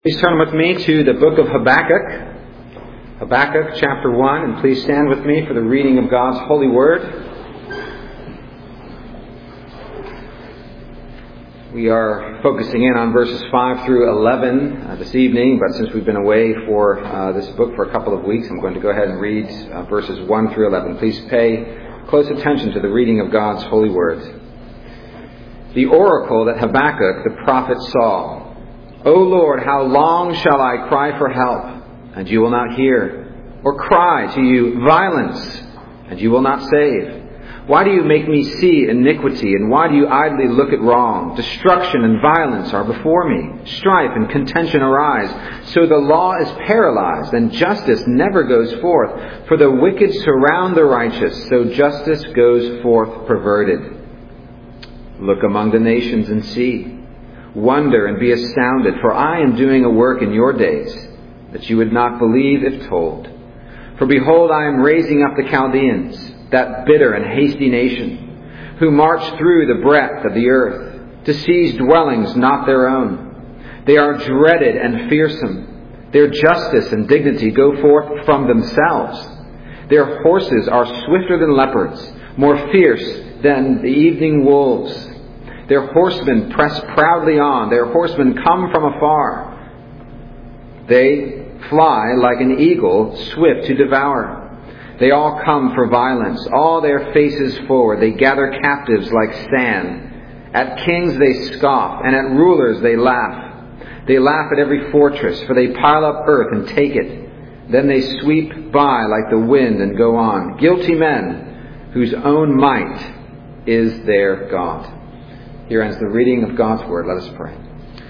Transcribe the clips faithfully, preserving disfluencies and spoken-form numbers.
Please turn with me to the book of Habakkuk, Habakkuk chapter one, and please stand with me for the reading of God's holy word. We are focusing in on verses five through eleven uh, this evening, but since we've been away for uh, this book for a couple of weeks, I'm going to go ahead and read uh, verses one through eleven. Please pay close attention to the reading of God's holy word. The oracle that Habakkuk the prophet saw. O Lord, how long shall I cry for help, and you will not hear? Or cry to you violence, and you will not save? Why do you make me see iniquity, and why do you idly look at wrong? Destruction and violence are before me. Strife and contention arise. So the law is paralyzed, and justice never goes forth. For the wicked surround the righteous, so justice goes forth perverted. Look among the nations and see. Wonder and be astounded, for I am doing a work in your days that you would not believe if told. For behold, I am raising up the Chaldeans, that bitter and hasty nation, who march through the breadth of the earth, to seize dwellings not their own. They are dreaded and fearsome. Their justice and dignity go forth from themselves. Their horses are swifter than leopards, more fierce than the evening wolves. Their horsemen press proudly on. Their horsemen come from afar. They fly like an eagle, swift to devour. They all come for violence, all their faces forward. They gather captives like sand. At kings they scoff, and at rulers they laugh. They laugh at every fortress, for they pile up earth and take it. Then they sweep by like the wind and go on. Guilty men, whose own might is their God. Here ends the reading of God's Word. Let us pray.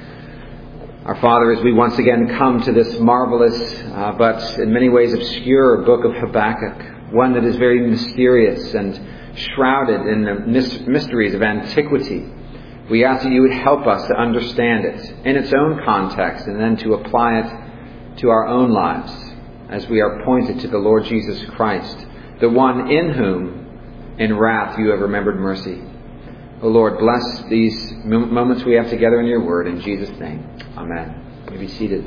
Our Father, as we once again come to this marvelous, uh, but in many ways obscure book of Habakkuk, one that is very mysterious and shrouded in the mysteries of antiquity, we ask that you would help us to understand it in its own context and then to apply it to our own lives as we are pointed to the Lord Jesus Christ, the one in whom in wrath you have remembered mercy. O Lord, bless these moments we have together in your word. In Jesus' name, amen. You may be seated.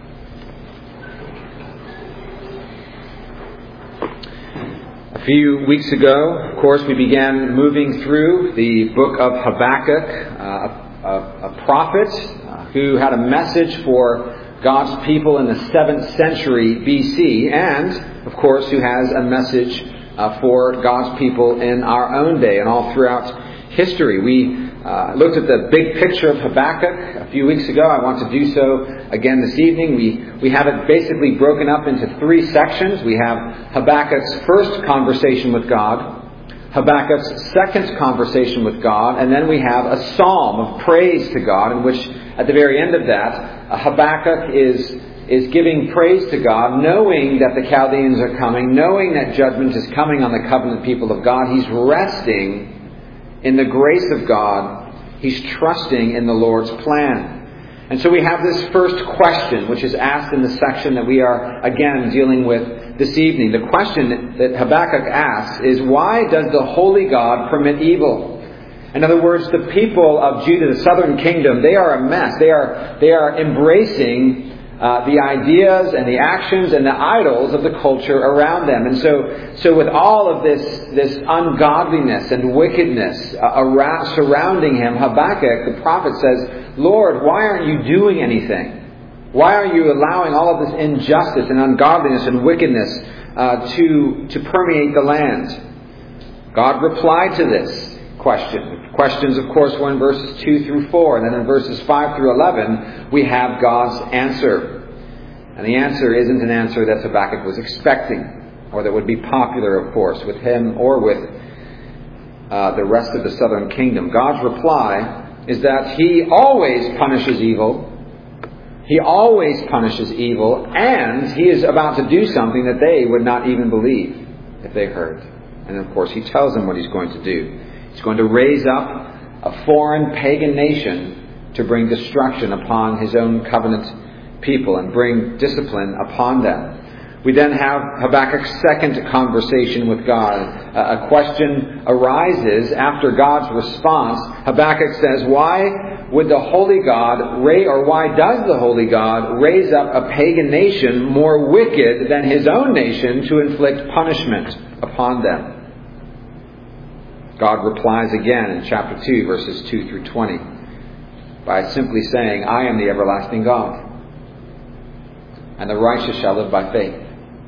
A few weeks ago, of course, we began moving through the book of Habakkuk, uh, a, a prophet uh, who had a message for God's people in the seventh century B C, and, of course, who has a message uh, for God's people in our own day and all throughout history. We uh, looked at the big picture of Habakkuk a few weeks ago. I want to do so again this evening. We we have it basically broken up into three sections. We have Habakkuk's first conversation with God, Habakkuk's second conversation with God, and then we have a psalm of praise to God, in which at the very end of that, uh, Habakkuk is is giving praise to God, knowing that the Chaldeans are coming, knowing that judgment is coming on the covenant people of God. He's resting in the grace of God. He's trusting in the Lord's plan. And so we have this first question, which is asked in the section that we are again dealing with this evening. The question that Habakkuk asks is, why does the holy God permit evil? In other words, the people of Judah, the southern kingdom, they are a mess. They are, they are embracing Uh, the ideas and the actions and the idols of the culture around them. And so, so with all of this, this ungodliness and wickedness uh, around, surrounding him, Habakkuk, the prophet, says, Lord, why aren't you doing anything? Why are you allowing all of this injustice and ungodliness and wickedness uh, to, to permeate the land? God replied to this question. Questions, of course, were in verses two through four, and then in verses five through eleven, we have God's answer. And the answer isn't an answer that Habakkuk was expecting, or that would be popular, of course, with him or with uh, the rest of the southern kingdom. God's reply is that He always punishes evil. He always punishes evil, and He is about to do something that they would not even believe if they heard. And of course, He tells them what He's going to do. He's going to raise up a foreign pagan nation to bring destruction upon His own covenant people and bring discipline upon them. We then have Habakkuk's second conversation with God. A question arises after God's response. Habakkuk says, why would the holy God, or why does the holy God raise up a pagan nation more wicked than his own nation to inflict punishment upon them? God replies again in chapter two, verses two through twenty, by simply saying, I am the everlasting God, and the righteous shall live by faith.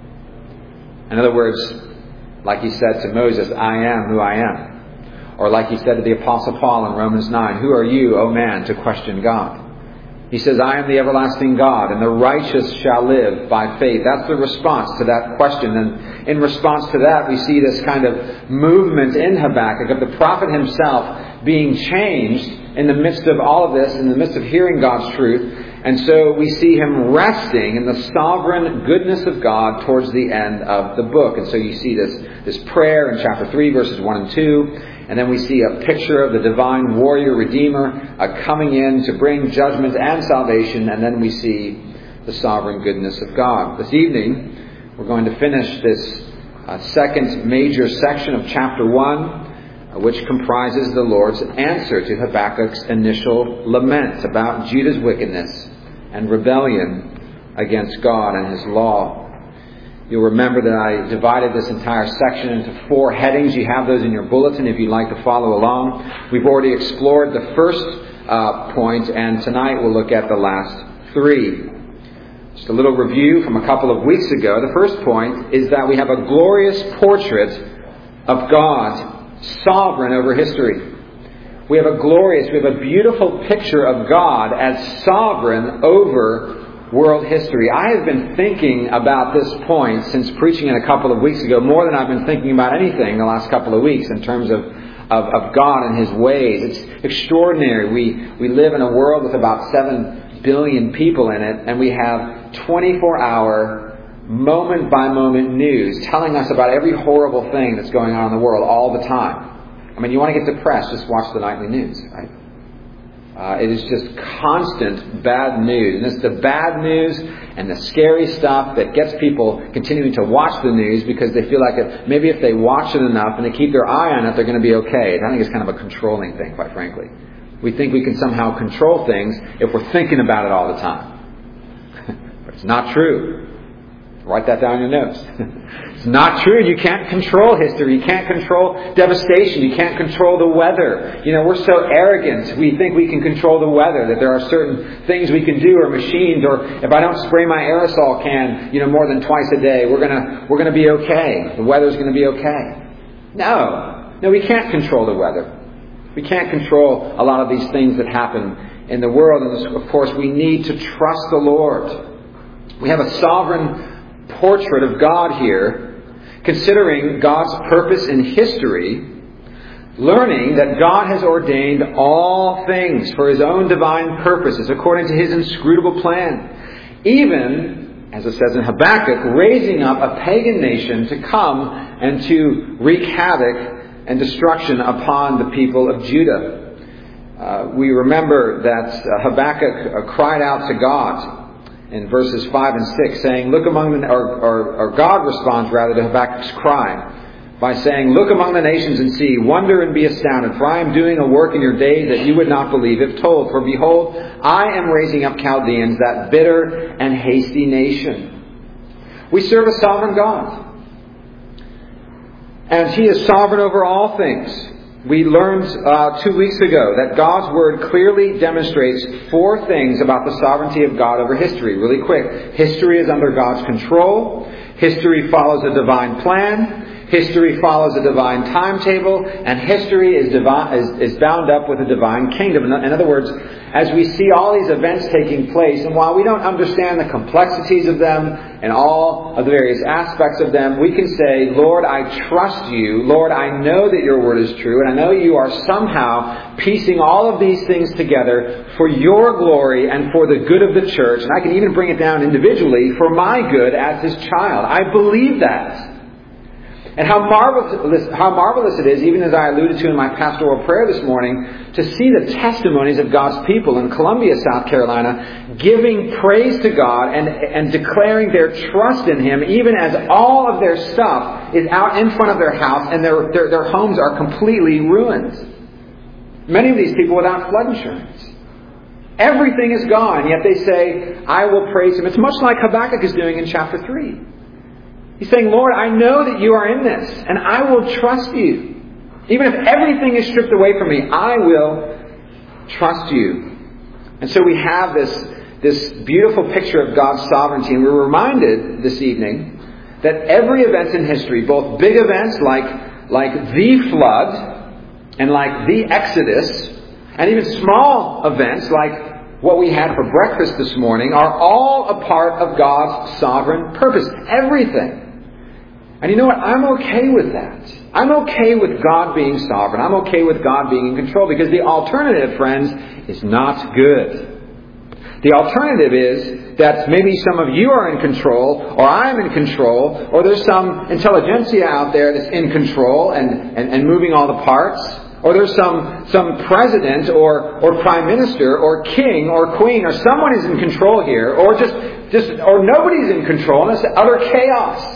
In other words, like he said to Moses, I am who I am. Or like he said to the Apostle Paul in Romans nine, who are you, O man, to question God? He says, I am the everlasting God, and the righteous shall live by faith. That's the response to that question. And in response to that, we see this kind of movement in Habakkuk of the prophet himself being changed in the midst of all of this, in the midst of hearing God's truth. And so we see him resting in the sovereign goodness of God towards the end of the book. And so you see this, this prayer in chapter three, verses one and two. And then we see a picture of the divine warrior redeemer uh, coming in to bring judgment and salvation. And then we see the sovereign goodness of God. This evening, we're going to finish this uh, second major section of chapter one, which comprises the Lord's answer to Habakkuk's initial lament about Judah's wickedness and rebellion against God and His law. You'll remember that I divided this entire section into four headings. You have those in your bulletin if you'd like to follow along. We've already explored the first uh, point, and tonight we'll look at the last three. Just a little review from a couple of weeks ago. The first point is that we have a glorious portrait of God, sovereign over history. We have a glorious, we have a beautiful picture of God as sovereign over world history. I have been thinking about this point since preaching it a couple of weeks ago, more than I've been thinking about anything the last couple of weeks in terms of, of, of God and His ways. It's extraordinary. We, we live in a world with about seven billion people in it, and we have twenty-four hour, moment-by-moment news telling us about every horrible thing that's going on in the world all the time. I mean, you want to get depressed, just watch the nightly news, right? Uh, it is just constant bad news. And it's the bad news and the scary stuff that gets people continuing to watch the news because they feel like it, maybe if they watch it enough and they keep their eye on it, they're going to be okay. I think it's kind of a controlling thing, quite frankly. We think we can somehow control things if we're thinking about it all the time. But it's not true. Write that down in your notes. It's not true. You can't control history. You can't control devastation. You can't control the weather. You know, we're so arrogant. We think we can control the weather, that there are certain things we can do, or machines, or if I don't spray my aerosol can, you know, more than twice a day, we're gonna we're gonna be okay. The weather's gonna be okay. No. No, we can't control the weather. We can't control a lot of these things that happen in the world. And of course, we need to trust the Lord. We have a sovereign portrait of God here, considering God's purpose in history, learning that God has ordained all things for His own divine purposes according to His inscrutable plan. Even, as it says in Habakkuk, raising up a pagan nation to come and to wreak havoc and destruction upon the people of Judah. Uh, we remember that uh, Habakkuk uh, cried out to God in verses five and six, saying, "Look among the," or, or, or God responds rather to Habakkuk's cry by saying, "Look among the nations and see, wonder and be astounded, for I am doing a work in your days that you would not believe if told. For behold, I am raising up Chaldeans, that bitter and hasty nation." We serve a sovereign God, and He is sovereign over all things. We learned uh, two weeks ago that God's Word clearly demonstrates four things about the sovereignty of God over history. Really quick. History is under God's control. History follows a divine plan. History follows a divine timetable. And history is, divine, is, is bound up with a divine kingdom. In, in other words, as we see all these events taking place, and while we don't understand the complexities of them and all of the various aspects of them, we can say, "Lord, I trust you. Lord, I know that your word is true, and I know you are somehow piecing all of these things together for your glory and for the good of the church." And I can even bring it down individually, for my good as His child. I believe that. And how marvelous, how marvelous it is, even as I alluded to in my pastoral prayer this morning, to see the testimonies of God's people in Columbia, South Carolina, giving praise to God and, and declaring their trust in Him, even as all of their stuff is out in front of their house and their, their, their homes are completely ruined. Many of these people without flood insurance. Everything is gone, yet they say, I will praise Him. It's much like Habakkuk is doing in chapter three. He's saying, Lord, I know that you are in this, and I will trust you. Even if everything is stripped away from me, I will trust you. And so we have this, this beautiful picture of God's sovereignty, and we're reminded this evening that every event in history, both big events like, like the flood and like the Exodus, and even small events like what we had for breakfast this morning, are all a part of God's sovereign purpose. Everything. And you know what? I'm okay with that. I'm okay with God being sovereign. I'm okay with God being in control, because the alternative, friends, is not good. The alternative is that maybe some of you are in control, or I'm in control, or there's some intelligentsia out there that's in control and, and, and moving all the parts, or there's some, some president or, or prime minister or king or queen or someone is in control here, or just, just or nobody's in control, and it's utter chaos.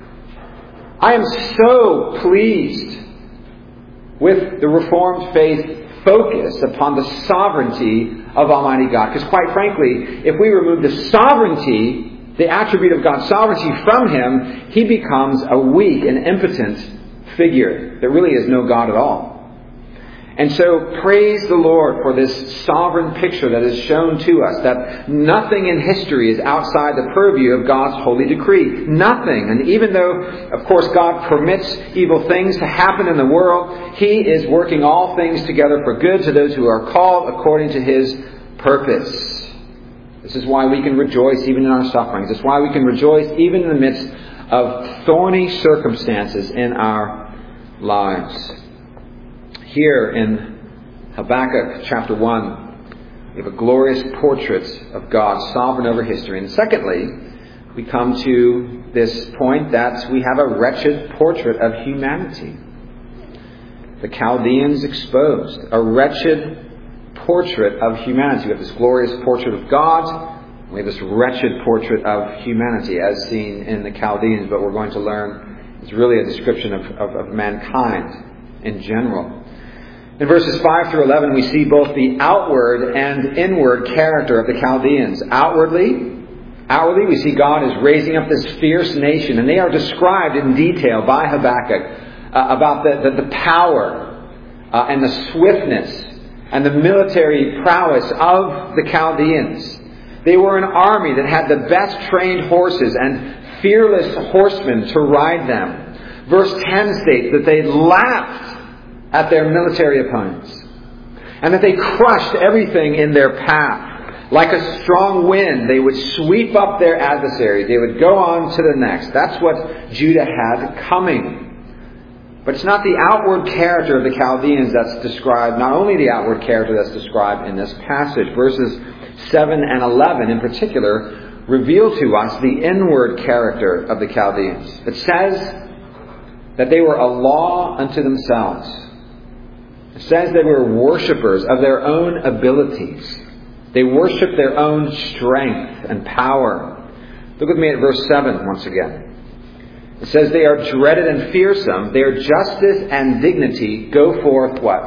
I am so pleased with the Reformed faith focus upon the sovereignty of Almighty God. Because quite frankly, if we remove the sovereignty, the attribute of God's sovereignty from Him, He becomes a weak and impotent figure that really is no God at all. And so praise the Lord for this sovereign picture that is shown to us, that nothing in history is outside the purview of God's holy decree. Nothing. And even though, of course, God permits evil things to happen in the world, He is working all things together for good to those who are called according to His purpose. This is why we can rejoice even in our sufferings. This is why we can rejoice even in the midst of thorny circumstances in our lives. Here in Habakkuk chapter one, we have a glorious portrait of God sovereign over history. And secondly, we come to this point that we have a wretched portrait of humanity. The Chaldeans exposed. A wretched portrait of humanity. We have this glorious portrait of God. We have this wretched portrait of humanity as seen in the Chaldeans. But we're going to learn it's really a description of, of, of mankind in general. In verses five through eleven, we see both the outward and inward character of the Chaldeans. Outwardly, outwardly, we see God is raising up this fierce nation, and they are described in detail by Habakkuk uh, about the, the, the power uh, and the swiftness and the military prowess of the Chaldeans. They were an army that had the best trained horses and fearless horsemen to ride them. Verse ten states that they laughed at their military opponents, and that they crushed everything in their path. Like a strong wind, they would sweep up their adversaries. They would go on to the next. That's what Judah had coming. But it's not the outward character of the Chaldeans that's described, not only the outward character that's described in this passage. Verses seven and eleven in particular reveal to us the inward character of the Chaldeans. It says that they were a law unto themselves. It says they were worshippers of their own abilities. They worshiped their own strength and power. Look with me at verse seven once again. It says they are dreaded and fearsome. Their justice and dignity go forth what?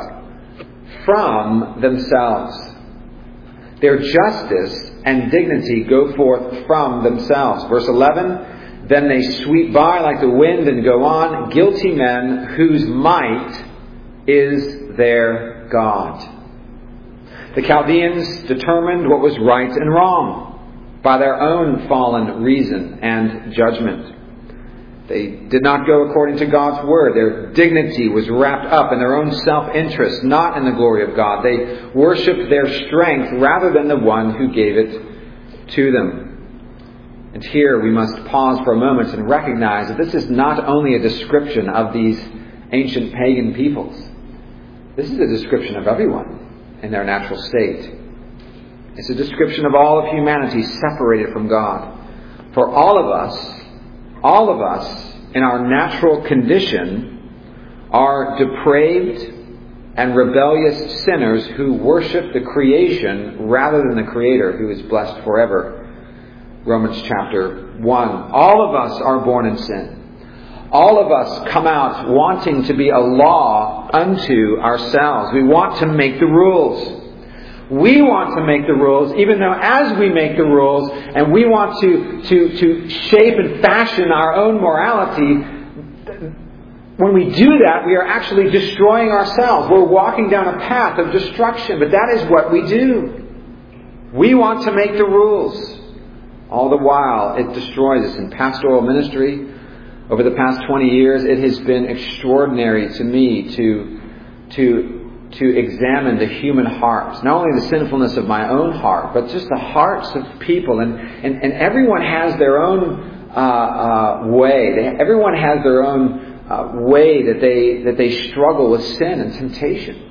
From themselves. Their justice and dignity go forth from themselves. Verse eleven, then they sweep by like the wind and go on, guilty men whose might is their God. The Chaldeans determined what was right and wrong by their own fallen reason and judgment. They did not go according to God's word. Their dignity was wrapped up in their own self-interest, not in the glory of God. They worshipped their strength rather than the one who gave it to them. And here we must pause for a moment and recognize that this is not only a description of these ancient pagan peoples. This is a description of everyone in their natural state. It's a description of all of humanity separated from God. For all of us, all of us in our natural condition are depraved and rebellious sinners who worship the creation rather than the Creator who is blessed forever. Romans chapter one. All of us are born in sin. All of us come out wanting to be a law unto ourselves. We want to make the rules. We want to make the rules, even though as we make the rules and we want to, to, to shape and fashion our own morality, when we do that, we are actually destroying ourselves. We're walking down a path of destruction, but that is what we do. We want to make the rules. All the while, it destroys us. In pastoral ministry, over the past twenty years, it has been extraordinary to me to, to, to examine the human heart. Not only the sinfulness of my own heart, but just the hearts of people. And, and, and everyone has their own uh, uh, way. They, everyone has their own uh, way that they, that they struggle with sin and temptation.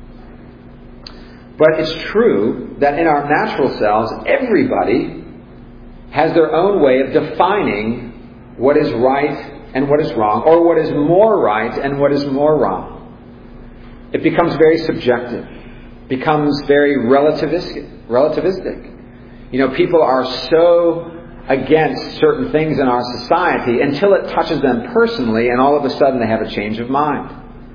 But it's true that in our natural selves, everybody has their own way of defining what is right and what is wrong, or what is more right and what is more wrong. It becomes very subjective, becomes very relativistic. relativistic. You know, people are so against certain things in our society until it touches them personally, and all of a sudden they have a change of mind.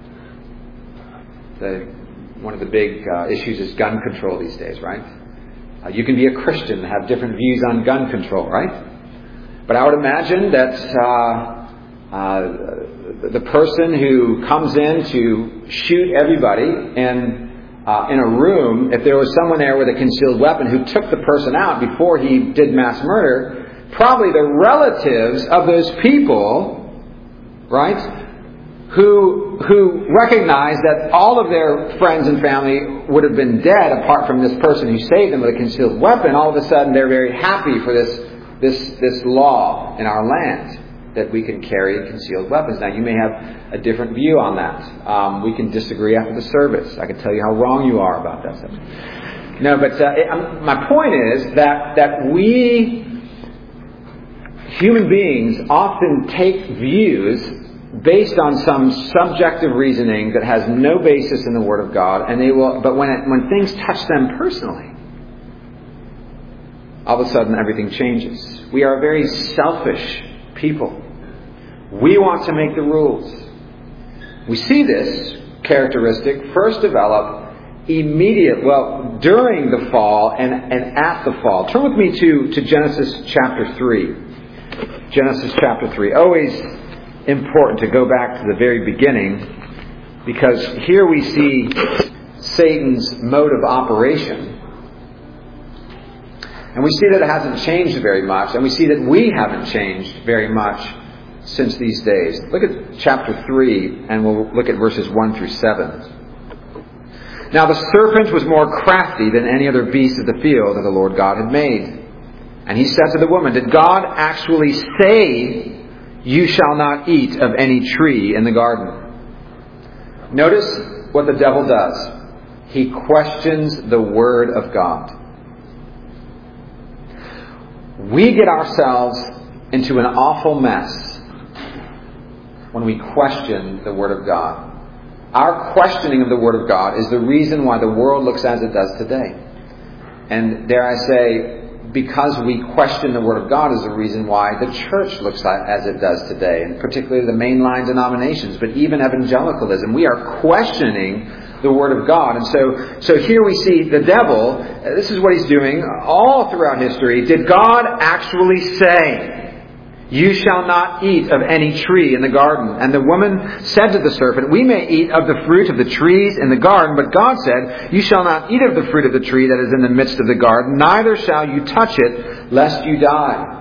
The, one of the big uh, issues is gun control these days, right? Uh, you can be a Christian and have different views on gun control, right? But I would imagine that uh, uh, the person who comes in to shoot everybody in, uh, in a room, if there was someone there with a concealed weapon who took the person out before he did mass murder, probably the relatives of those people, right, who who recognize that all of their friends and family would have been dead apart from this person who saved them with a concealed weapon, all of a sudden they're very happy for this this this law in our land that we can carry concealed weapons. Now, you may have a different view on that. Um, we can disagree after the service. I can tell you how wrong you are about that subject. No, but uh, it, um, my point is that that we human beings often take views based on some subjective reasoning that has no basis in the Word of God, and they will. But when it, when things touch them personally, all of a sudden everything changes. We are a very selfish people. We want to make the rules. We see this characteristic first develop immediate, well, during the fall and, and at the fall. Turn with me to, to Genesis chapter three. Genesis chapter three. Always important to go back to the very beginning, because here we see Satan's mode of operation. And we see that it hasn't changed very much, and we see that we haven't changed very much since these days. Look at chapter three, and we'll look at verses one through seven. Now the serpent was more crafty than any other beast of the field that the Lord God had made. And he said to the woman, "Did God actually say, 'You shall not eat of any tree in the garden'?" Notice what the devil does. He questions the Word of God. We get ourselves into an awful mess when we question the Word of God. Our questioning of the Word of God is the reason why the world looks as it does today. And dare I say, because we question the Word of God is the reason why the church looks as it does today, and particularly the mainline denominations, but even evangelicalism. We are questioning the Word of God. And so, so here we see the devil, this is what he's doing all throughout history. Did God actually say, "You shall not eat of any tree in the garden"? And the woman said to the serpent, "We may eat of the fruit of the trees in the garden, but God said, 'You shall not eat of the fruit of the tree that is in the midst of the garden, neither shall you touch it, lest you die.'"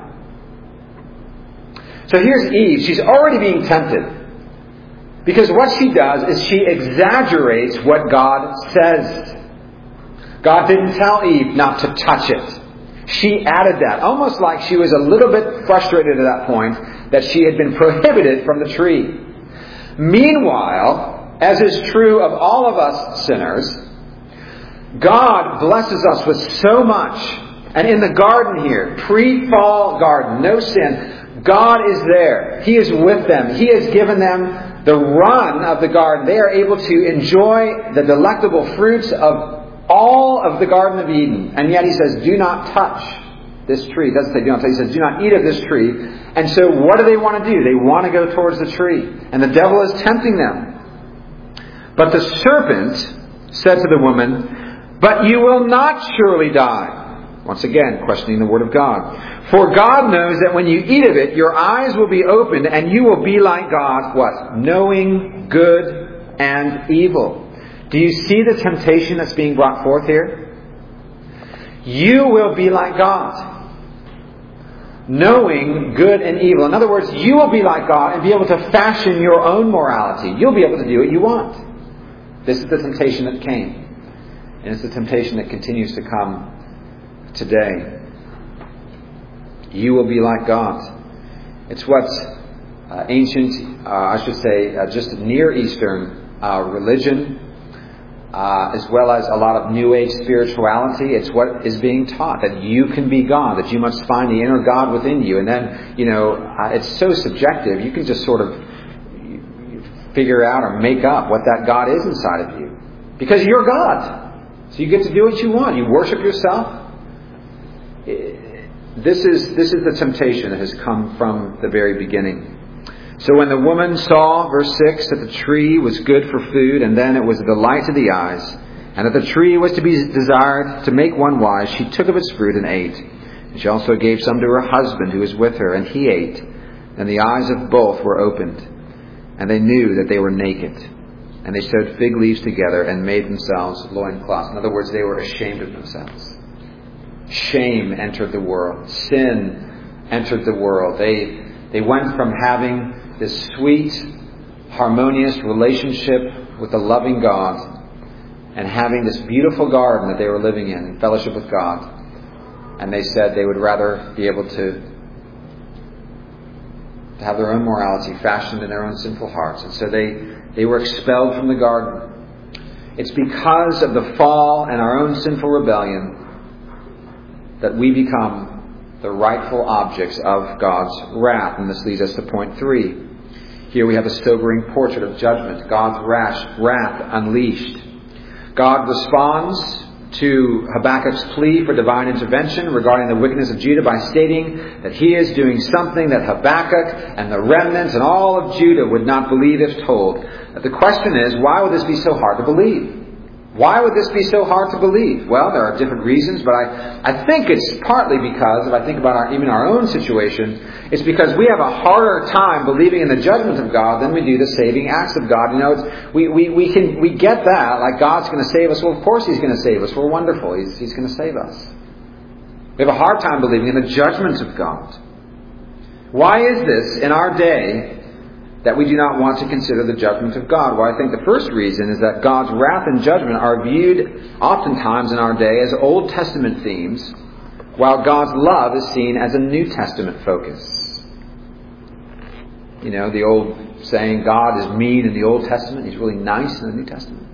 So here's Eve. She's already being tempted. Because what she does is she exaggerates what God says. God didn't tell Eve not to touch it. She added that, almost like she was a little bit frustrated at that point that she had been prohibited from the tree. Meanwhile, as is true of all of us sinners, God blesses us with so much. And in the garden here, pre-fall garden, no sin, God is there. He is with them. He has given them the run of the garden. They are able to enjoy the delectable fruits of all of the Garden of Eden. And yet He says, do not touch this tree. It doesn't say do not touch. He says, do not eat of this tree. And so what do they want to do? They want to go towards the tree. And the devil is tempting them. But the serpent said to the woman, but you will not surely die. Once again, questioning the Word of God. For God knows that when you eat of it, your eyes will be opened and you will be like God, what? Knowing good and evil. Do you see the temptation that's being brought forth here? You will be like God. Knowing good and evil. In other words, you will be like God and be able to fashion your own morality. You'll be able to do what you want. This is the temptation that came. And it's the temptation that continues to come today. You will be like God. It's what uh, ancient, uh, I should say, uh, just Near Eastern uh, religion, uh, as well as a lot of New Age spirituality, it's what is being taught, that you can be God, that you must find the inner God within you. And then, you know, uh, it's so subjective, you can just sort of figure out or make up what that God is inside of you. Because you're God. So you get to do what you want. You worship yourself. This is this is the temptation that has come from the very beginning. So when the woman saw, verse six, that the tree was good for food, and then it was a delight to the eyes, and that the tree was to be desired to make one wise, she took of its fruit and ate. And she also gave some to her husband who was with her, and he ate. And the eyes of both were opened, and they knew that they were naked. And they sewed fig leaves together and made themselves loincloths. In other words, they were ashamed of themselves. Shame entered the world. Sin entered the world. They they went from having this sweet, harmonious relationship with the loving God and having this beautiful garden that they were living in, fellowship with God. And they said they would rather be able to, to have their own morality fashioned in their own sinful hearts. And so they, they were expelled from the garden. It's because of the fall and our own sinful rebellion that we become the rightful objects of God's wrath. And this leads us to point three. Here we have a sobering portrait of judgment. God's wrath, wrath unleashed. God responds to Habakkuk's plea for divine intervention regarding the wickedness of Judah by stating that He is doing something that Habakkuk and the remnants and all of Judah would not believe if told. The question is, why would this be so hard to believe? Why would this be so hard to believe? Well, there are different reasons, but I, I think it's partly because, if I think about our, even our own situation, it's because we have a harder time believing in the judgment of God than we do the saving acts of God. You know, it's, we, we, we can we get that, like God's going to save us. Well, of course He's going to save us. We're wonderful. He's, he's going to save us. We have a hard time believing in the judgment of God. Why is this in our day that we do not want to consider the judgment of God? Well, I think the first reason is that God's wrath and judgment are viewed oftentimes in our day as Old Testament themes, while God's love is seen as a New Testament focus. You know, the old saying, God is mean in the Old Testament, He's really nice in the New Testament.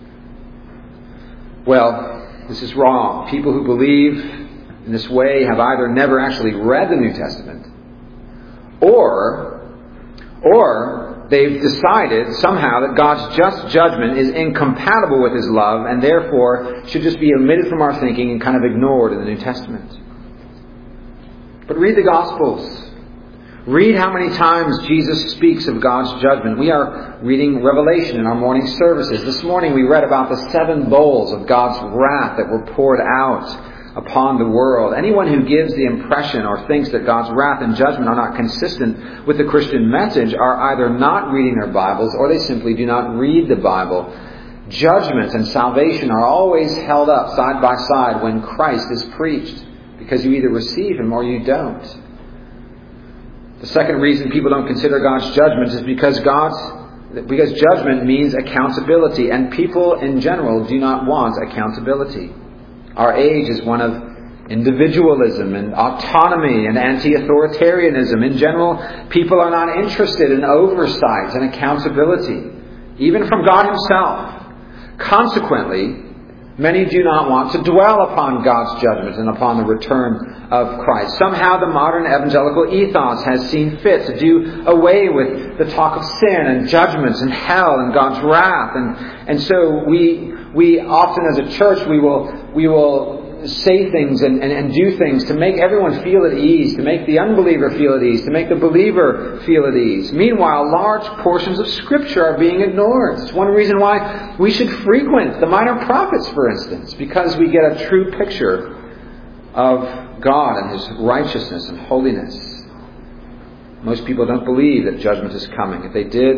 Well, this is wrong. People who believe in this way have either never actually read the New Testament, or Or they've decided somehow that God's just judgment is incompatible with His love and therefore should just be omitted from our thinking and kind of ignored in the New Testament. But read the Gospels. Read how many times Jesus speaks of God's judgment. We are reading Revelation in our morning services. This morning we read about the seven bowls of God's wrath that were poured out upon the world. Anyone who gives the impression or thinks that God's wrath and judgment are not consistent with the Christian message are either not reading their Bibles or they simply do not read the Bible. Judgment and salvation are always held up side by side when Christ is preached, because you either receive Him or you don't. The second reason people don't consider God's judgment is because God's because judgment means accountability, and people in general do not want accountability. Our age is one of individualism and autonomy and anti-authoritarianism. In general, people are not interested in oversight and accountability, even from God Himself. Consequently, Many do not want to dwell upon God's judgment and upon the return of Christ. Somehow the modern evangelical ethos has seen fit to do away with the talk of sin and judgments and hell and God's wrath. And, and so we we often as a church we will we will say things and, and, and do things to make everyone feel at ease, to make the unbeliever feel at ease, to make the believer feel at ease. Meanwhile, large portions of Scripture are being ignored. It's one reason why we should frequent the minor prophets, for instance, because we get a true picture of God and His righteousness and holiness. Most people don't believe that judgment is coming. If they did,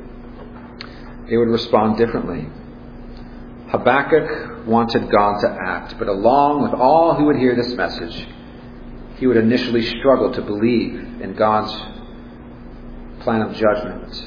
they would respond differently. Habakkuk wanted God to act, but along with all who would hear this message, he would initially struggle to believe in God's plan of judgment.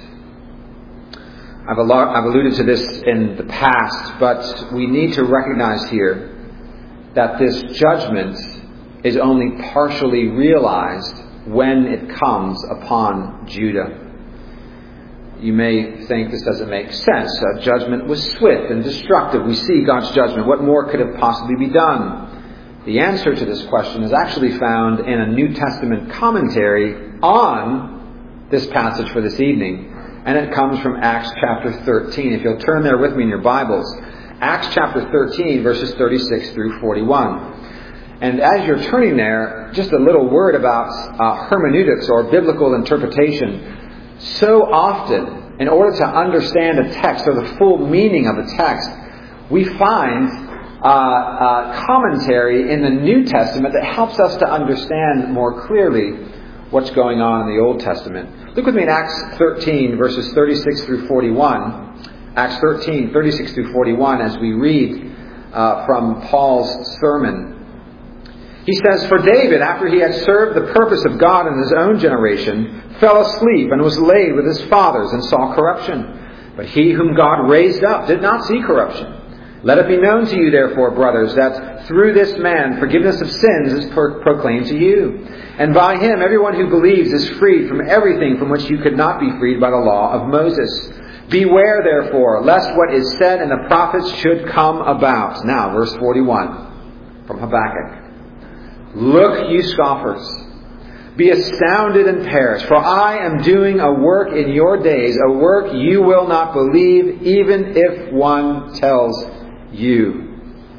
I've alluded to this in the past, but we need to recognize here that this judgment is only partially realized when it comes upon Judah. You may think this doesn't make sense. Uh, judgment was swift and destructive. We see God's judgment. What more could have possibly be done? The answer to this question is actually found in a New Testament commentary on this passage for this evening. And it comes from Acts chapter thirteen. If you'll turn there with me in your Bibles. Acts chapter thirteen, verses thirty-six through forty-one. And as you're turning there, just a little word about uh, hermeneutics or biblical interpretation. So often, in order to understand a text or the full meaning of a text, we find uh, uh, commentary in the New Testament that helps us to understand more clearly what's going on in the Old Testament. Look with me in Acts thirteen, verses thirty-six through forty-one. Acts thirteen, thirty-six through forty-one, as we read uh, from Paul's sermon. He says, "For David, after he had served the purpose of God in his own generation, fell asleep and was laid with his fathers and saw corruption. But he whom God raised up did not see corruption. Let it be known to you, therefore, brothers, that through this man forgiveness of sins is pro- proclaimed to you. And by him everyone who believes is freed from everything from which you could not be freed by the law of Moses. Beware, therefore, lest what is said in the prophets should come about." Now, verse forty-one from Habakkuk. "Look, you scoffers, be astounded and perish, for I am doing a work in your days, a work you will not believe, even if one tells you."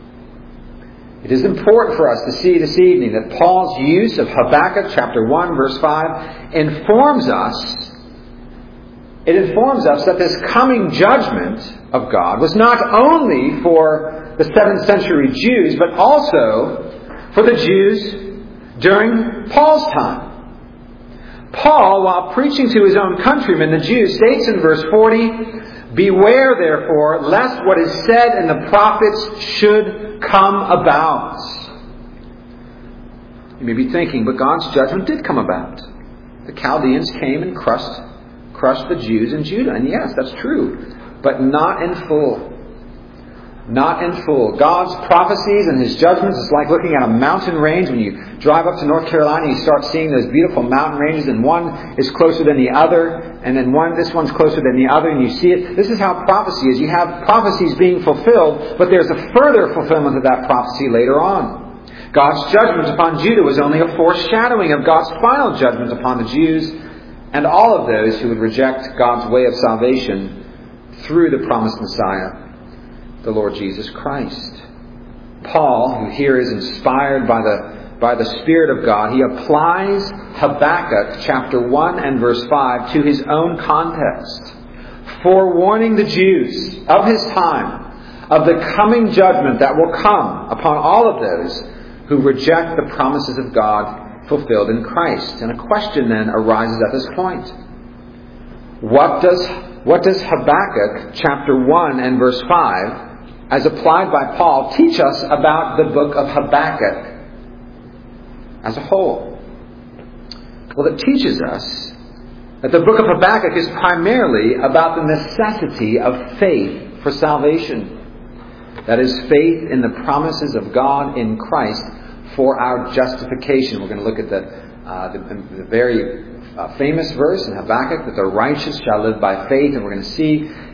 It is important for us to see this evening that Paul's use of Habakkuk chapter one, verse five, informs us, it informs us that this coming judgment of God was not only for the seventh century Jews, but also for the Jews during Paul's time. Paul, while preaching to his own countrymen, the Jews, states in verse forty, "Beware, therefore, lest what is said in the prophets should come about." You may be thinking, but God's judgment did come about. The Chaldeans came and crushed, crushed the Jews in Judah. And yes, that's true, but not in full. Not in full. God's prophecies and His judgments is like looking at a mountain range. When you drive up to North Carolina, you start seeing those beautiful mountain ranges, and one is closer than the other, and then one, this one's closer than the other, and you see it. This is how prophecy is. You have prophecies being fulfilled, but there's a further fulfillment of that prophecy later on. God's judgment upon Judah was only a foreshadowing of God's final judgment upon the Jews and all of those who would reject God's way of salvation through the promised Messiah, the Lord Jesus Christ. Paul, who here is inspired by the by the Spirit of God, he applies Habakkuk chapter one and verse five to his own context, forewarning the Jews of his time of the coming judgment that will come upon all of those who reject the promises of God fulfilled in Christ. And a question then arises at this point. What does what does Habakkuk chapter one and verse five, as applied by Paul, teach us about the book of Habakkuk as a whole? Well, it teaches us that the book of Habakkuk is primarily about the necessity of faith for salvation. That is, faith in the promises of God in Christ for our justification. We're going to look at the, uh, the, the very uh, famous verse in Habakkuk that the righteous shall live by faith. And we're going to see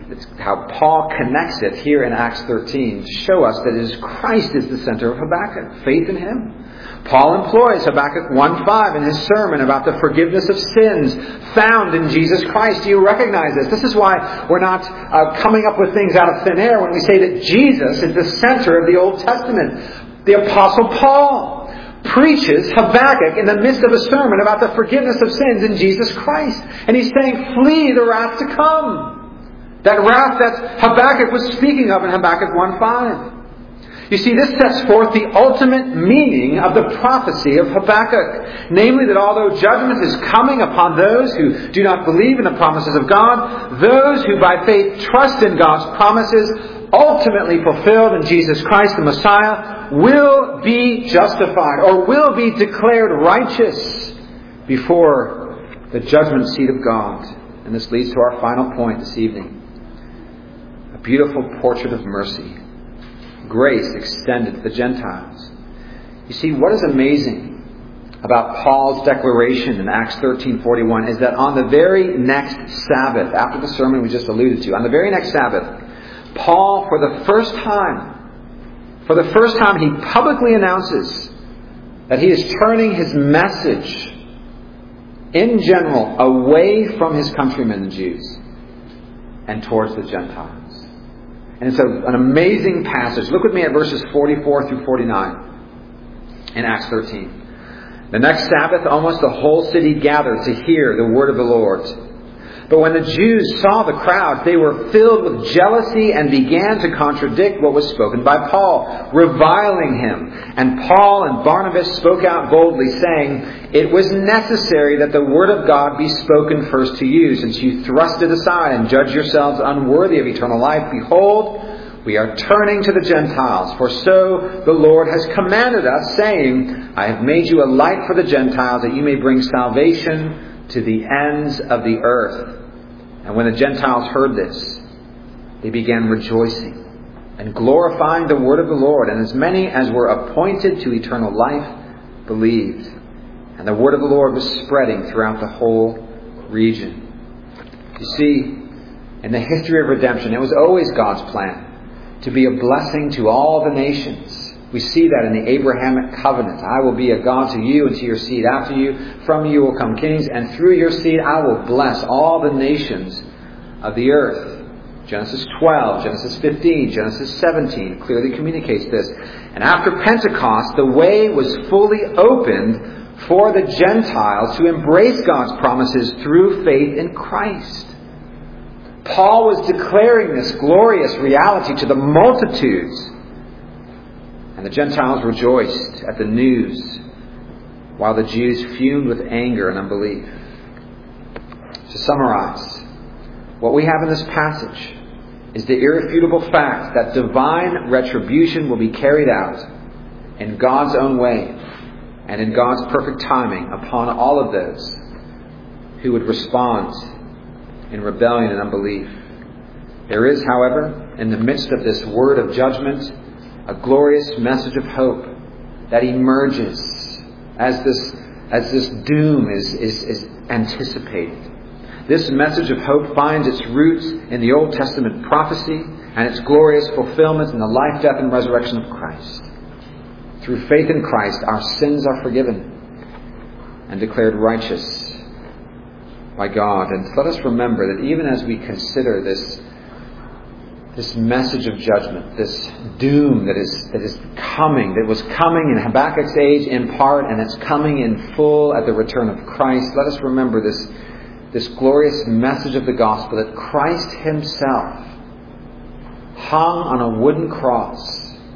it's how Paul connects it here in Acts thirteen to show us that it is Christ is the center of Habakkuk. Faith in Him. Paul employs Habakkuk one five in his sermon about the forgiveness of sins found in Jesus Christ. Do you recognize this? This is why we're not uh, coming up with things out of thin air when we say that Jesus is the center of the Old Testament. The Apostle Paul preaches Habakkuk in the midst of a sermon about the forgiveness of sins in Jesus Christ. And he's saying, flee the wrath to come. That wrath that Habakkuk was speaking of in Habakkuk one five. You see, this sets forth the ultimate meaning of the prophecy of Habakkuk. Namely, that although judgment is coming upon those who do not believe in the promises of God, those who by faith trust in God's promises, ultimately fulfilled in Jesus Christ the Messiah, will be justified or will be declared righteous before the judgment seat of God. And this leads to our final point this evening. A beautiful portrait of mercy. Grace extended to the Gentiles. You see, what is amazing about Paul's declaration in Acts thirteen forty-one is that on the very next Sabbath, after the sermon we just alluded to, on the very next Sabbath, Paul, for the first time, for the first time, he publicly announces that he is turning his message in general away from his countrymen, the Jews, and towards the Gentiles. And it's a, an amazing passage. Look with me at verses forty-four through forty-nine in Acts thirteen. The next Sabbath, almost the whole city gathered to hear the word of the Lord. But when the Jews saw the crowd, they were filled with jealousy and began to contradict what was spoken by Paul, reviling him. And Paul and Barnabas spoke out boldly, saying, "It was necessary that the word of God be spoken first to you, since you thrust it aside and judge yourselves unworthy of eternal life. Behold, we are turning to the Gentiles, for so the Lord has commanded us, saying, I have made you a light for the Gentiles, that you may bring salvation to the ends of the earth." And when the Gentiles heard this, they began rejoicing and glorifying the word of the Lord. And as many as were appointed to eternal life believed. And the word of the Lord was spreading throughout the whole region. You see, in the history of redemption, it was always God's plan to be a blessing to all the nations. We see that in the Abrahamic covenant. I will be a God to you and to your seed after you. From you will come kings, and through your seed I will bless all the nations of the earth. Genesis twelve, Genesis fifteen, Genesis seventeen clearly communicates this. And after Pentecost, the way was fully opened for the Gentiles to embrace God's promises through faith in Christ. Paul was declaring this glorious reality to the multitudes. And the Gentiles rejoiced at the news, while the Jews fumed with anger and unbelief. To summarize, what we have in this passage is the irrefutable fact that divine retribution will be carried out in God's own way and in God's perfect timing upon all of those who would respond in rebellion and unbelief. There is, however, in the midst of this word of judgment, a glorious message of hope that emerges as this as this doom is, is, is anticipated. This message of hope finds its roots in the Old Testament prophecy and its glorious fulfillment in the life, death, and resurrection of Christ. Through faith in Christ, our sins are forgiven and declared righteous by God. And let us remember that even as we consider this This message of judgment, this doom that is that is coming, that was coming in Habakkuk's age in part, and it's coming in full at the return of Christ. Let us remember this, this glorious message of the gospel, that Christ Himself hung on a wooden cross,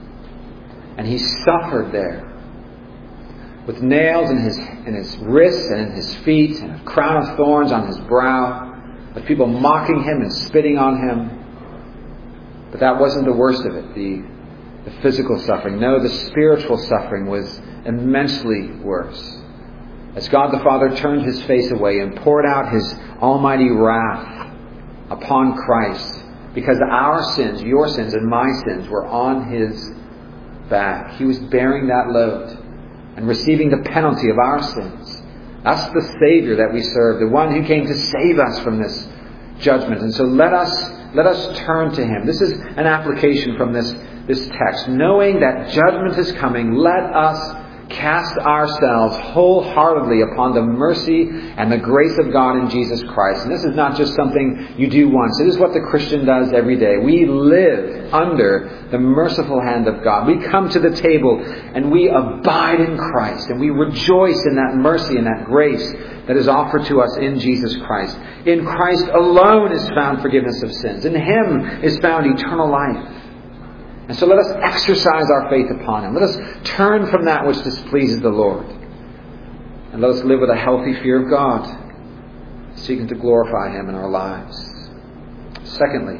and He suffered there with nails in his in his wrists and in His feet, and a crown of thorns on His brow, with people mocking Him and spitting on Him. But that wasn't the worst of it, the, the physical suffering. No, the spiritual suffering was immensely worse. As God the Father turned His face away and poured out His almighty wrath upon Christ, because our sins, your sins and my sins, were on His back. He was bearing that load and receiving the penalty of our sins. That's the Savior that we serve, the one who came to save us from this judgment. And so let us Let us turn to Him. This is an application from this, this text. Knowing that judgment is coming, let us cast ourselves wholeheartedly upon the mercy and the grace of God in Jesus Christ. And this is not just something you do once. It is what the Christian does every day. We live under the merciful hand of God. We come to the table and we abide in Christ. And we rejoice in that mercy and that grace that is offered to us in Jesus Christ. In Christ alone is found forgiveness of sins. In Him is found eternal life. And so let us exercise our faith upon Him. Let us turn from that which displeases the Lord. And let us live with a healthy fear of God, seeking to glorify Him in our lives. Secondly,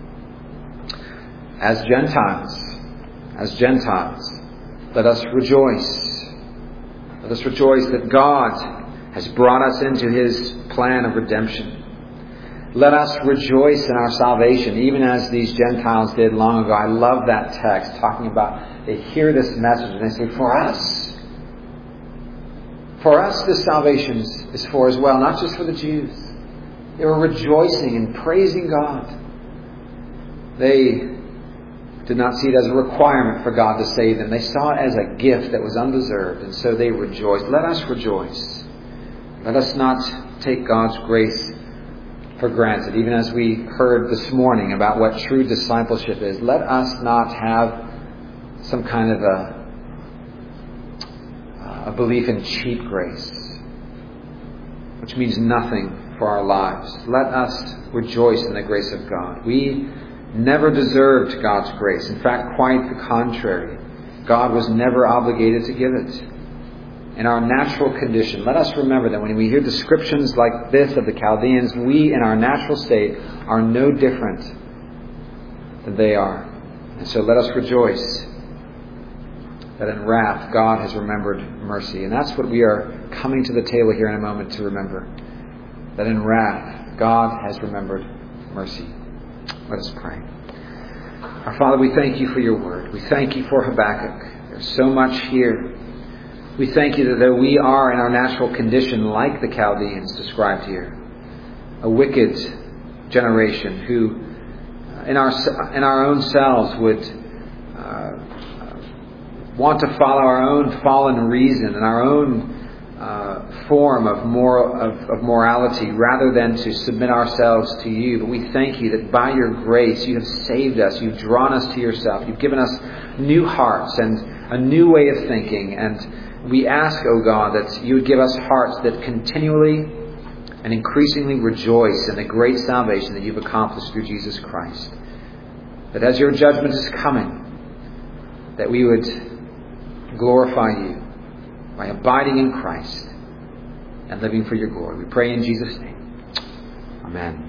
as Gentiles, as Gentiles, let us rejoice. Let us rejoice that God has brought us into His plan of redemption. Let us rejoice in our salvation, even as these Gentiles did long ago. I love that text, talking about they hear this message and they say, for us. For us this salvation is for as well, not just for the Jews. They were rejoicing and praising God. They did not see it as a requirement for God to save them. They saw it as a gift that was undeserved, and so they rejoiced. Let us rejoice. Let us not take God's grace for granted, even as we heard this morning about what true discipleship is. Let us not have some kind of a, a belief in cheap grace, which means nothing for our lives. Let us rejoice in the grace of God. We never deserved God's grace. In fact, quite the contrary. God was never obligated to give it. In our natural condition, let us remember that when we hear descriptions like this of the Chaldeans, we in our natural state are no different than they are. And so let us rejoice that in wrath God has remembered mercy. And that's what we are coming to the table here in a moment to remember. That in wrath God has remembered mercy. Let us pray. Our Father, we thank You for Your word. We thank You for Habakkuk. There's so much here. We thank You that though we are in our natural condition like the Chaldeans described here, a wicked generation who uh, in our in our own selves would uh, want to follow our own fallen reason and our own uh, form of moral of, of morality rather than to submit ourselves to You. But we thank You that by Your grace You have saved us, You've drawn us to Yourself, You've given us new hearts and a new way of thinking. And we ask, O God, that You would give us hearts that continually and increasingly rejoice in the great salvation that You've accomplished through Jesus Christ. That as Your judgment is coming, that we would glorify You by abiding in Christ and living for Your glory. We pray in Jesus' name. Amen.